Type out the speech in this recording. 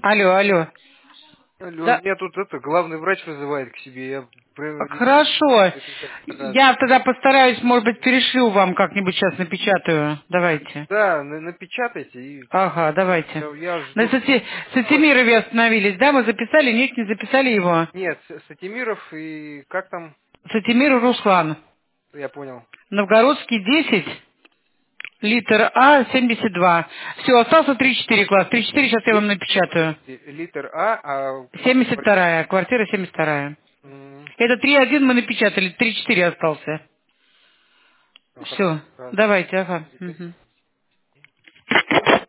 Алло, алло. Алло, Да, меня тут главный врач вызывает к себе. Я хорошо. раз. Я тогда постараюсь, может быть, перешлю вам как-нибудь сейчас напечатаю. Давайте. Да, напечатайте и Ага, давайте. я На жду. Сатимирове остановились, да? Мы записали? Нет, не записали его. Нет, Сатимиров и как там? Сатимир Руслан. Я понял. Новгородский 10, литр А 72. Все, остался 3-4 класс. 3-4 сейчас я вам напечатаю. Литр А 72, квартира 72. м, Это 3-1 мы напечатали, 3-4 остался. хорошо. Все, Раз, давайте, ага. теперь. Мгм.